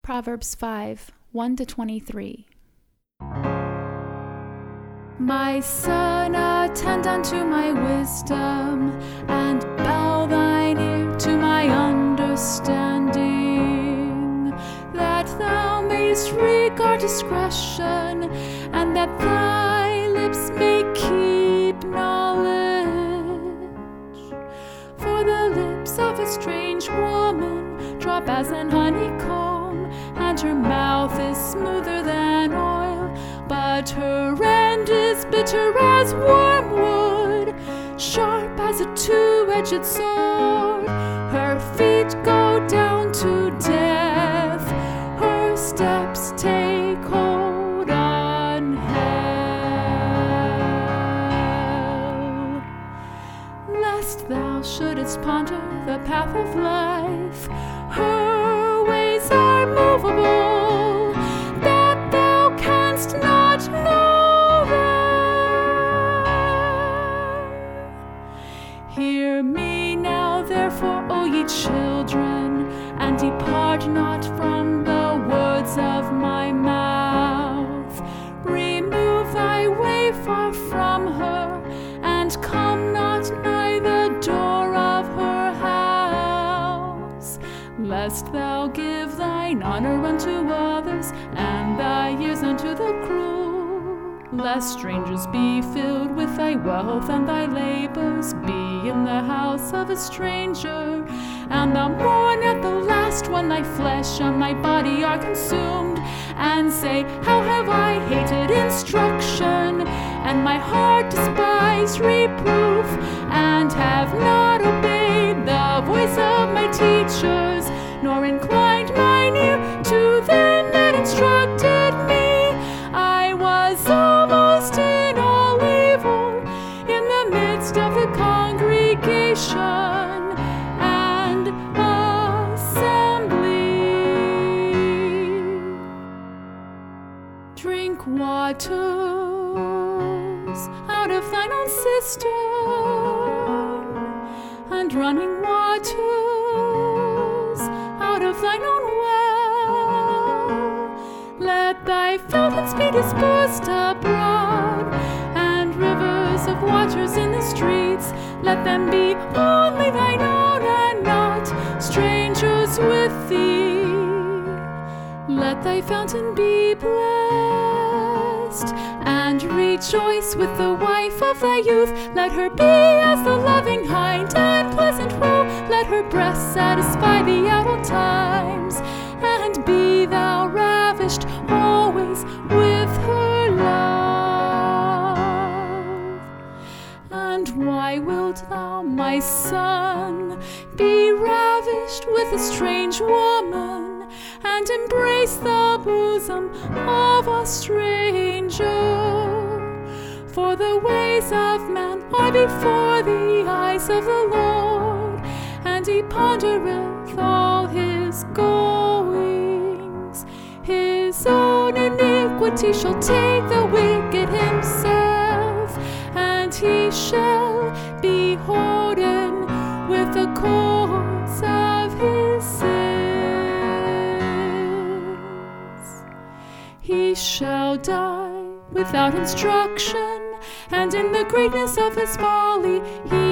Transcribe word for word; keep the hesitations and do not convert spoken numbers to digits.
Proverbs five, one to twenty-three. My son, attend unto my wisdom, and bow thine ear to my understanding, that thou mayst regard discretion, and that thy lips may keep knowledge. For the lips of a strange woman drop as an honeycomb, and her mouth is smoother than oil, but her end is bitter as wormwood, sharp as a two-edged sword. Her feet go down to death, her steps take hold on hell. Lest thou shouldest ponder the path of life, her ways are movable, that thou canst not know them. Hear me now, therefore, O ye children, and depart not from the words of my mouth. Remove thy way far from her, and come not nigh the door of her house, lest thou give thine honor unto others, and thy years unto the cruel. Lest strangers be filled with thy wealth, and thy labors be in the house of a stranger, and thou mourn at the last when thy flesh and thy body are consumed, and say, how have I hated instruction, and my heart despised reproof, and have not obeyed the voice of my teachers, nor inclined mine ear to them that instructed me. I was almost in all evil in the midst of the congregation and assembly. Drink waters out of thine own cistern, and running waters out of thine own well. Let thy fountains be dispersed abroad, and rivers of waters in the streets. Let them be only thine own, and not strangers with thee. Let thy fountain be blessed, and rejoice with the wife of thy youth. Let her be as the loving hind and pleasant roe. Let her breast satisfy thee at all times, and be thou ravished always with her love. And why wilt thou, my son, be ravished with a strange woman, and embrace the bosom of a stranger? For the ways of man are before the eyes of the Lord, and he pondereth all his goings. His own iniquity shall take the wicked himself, and he shall be holden with the cords of his sins. He shall die without instruction, and in the greatness of his folly he